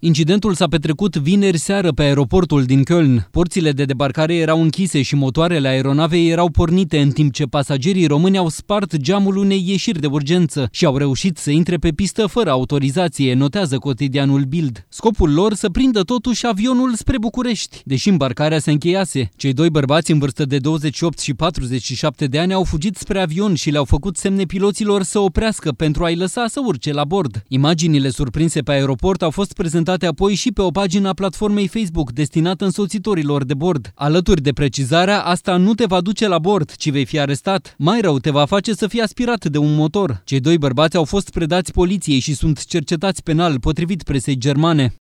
Incidentul s-a petrecut vineri seară pe aeroportul din Köln. Porțile de debarcare erau închise și motoarele aeronavei erau pornite, în timp ce pasagerii români au spart geamul unei ieșiri de urgență și au reușit să intre pe pistă fără autorizație, notează cotidianul Bild. Scopul lor să prindă totuși avionul spre București, deși îmbarcarea se încheiase. Cei doi bărbați în vârstă de 28 și 47 de ani au fugit spre avion și le-au făcut semne piloților să oprească pentru a-i lăsa să urce la bord. Imaginile surprinse pe aeroport au fost prezentate apoi și pe o pagină a platformei Facebook destinată însoțitorilor de bord. Alături de precizarea, asta nu te va duce la bord, ci vei fi arestat. Mai rău, te va face să fii aspirat de un motor. Cei doi bărbați au fost predați poliției și sunt cercetați penal, potrivit presei germane.